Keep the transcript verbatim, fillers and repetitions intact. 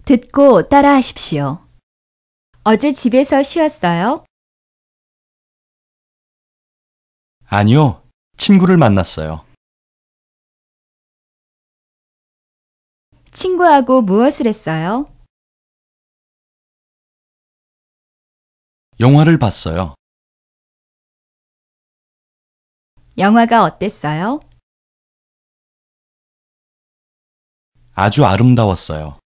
듣고 따라하십시오. 어제 집에서 쉬었어요? 아니요, 친구를 만났어요. 친구하고 무엇을 했어요? 영화를 봤어요. 영화가 어땠어요? 아주 아름다웠어요.